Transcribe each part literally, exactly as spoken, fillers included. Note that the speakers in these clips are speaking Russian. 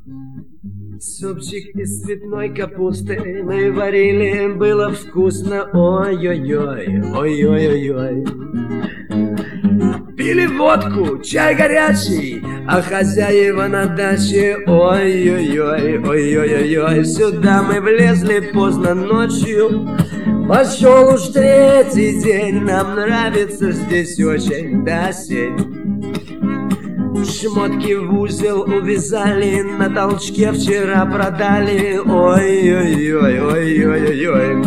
Супчик из цветной капусты мы варили, было вкусно, ой-ой-ой, ой-ой-ой-ой. Пили водку, чай горячий, а хозяева на даче, ой-ой-ой, ой-ой-ой. Сюда мы влезли поздно ночью, пошел уж третий день, нам нравится здесь очень до сень. Шмотки в узел увязали, на толчке вчера продали, ой-ой-ой, ой-ой-ой.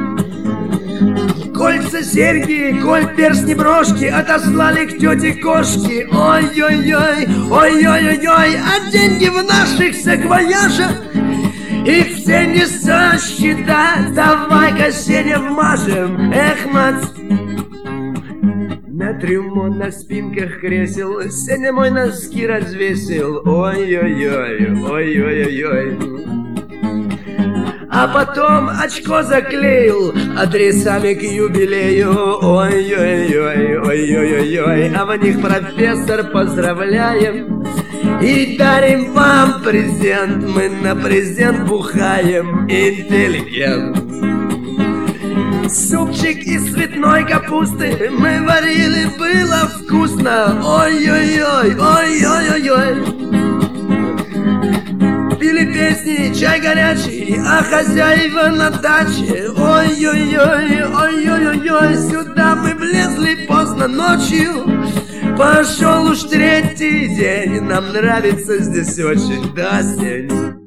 Кольца, серьги, коль, перстни, брошки отослали к тете кошке, ой-ой-ой, ой-ой-ой. А деньги в наших саквояжах, их все не сосчитать. Давай-ка, Сеня, вмажем, эх, мать. На трюмо, на спинках кресел Сеня мой носки развесил, ой-ой-ой, ой-ой-ой. А потом очко заклеил адресами к юбилею, ой-ой-ой, ой-ой-ой. А в них профессор поздравляем и дарим вам презент. Мы на презент бухаем, интеллигент. Супчик из цветной капусты мы варили, было вкусно, ой-ой-ой, ой-ой-ой. Пили песни, чай горячий, а хозяева на даче, ой-ой-ой, ой-ой-ой. Сюда мы влезли поздно ночью, пошел уж третий день, нам нравится здесь очень до сень.